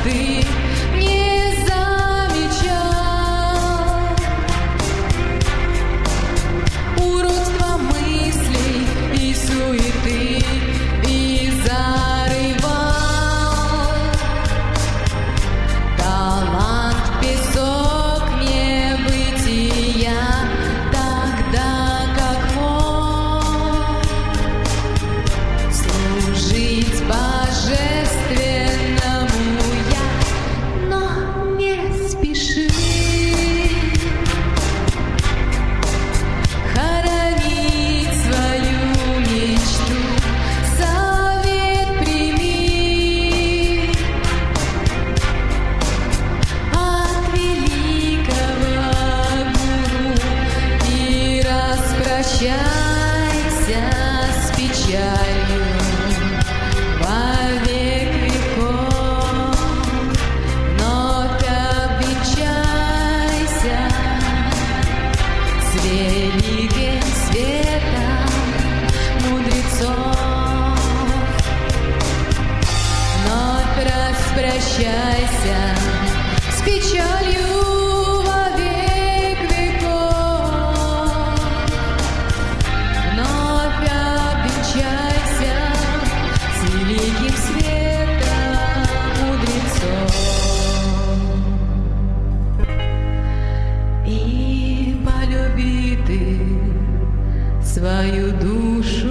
ты не замечал. Уродство мыслей и суеты и зарывал. Талант в песок небытия, тогда как мог служить божественному я, но не спеши хоронить свою мечту. Совет прими от великого гуру и распрощайся с печалью во век веков. Вновь обвенчайся с великим светом мудрецов. Вновь распрощайся с печалью во век веков. Вновь обвенчайся с великим светом мудрецов. И полюби ты свою душу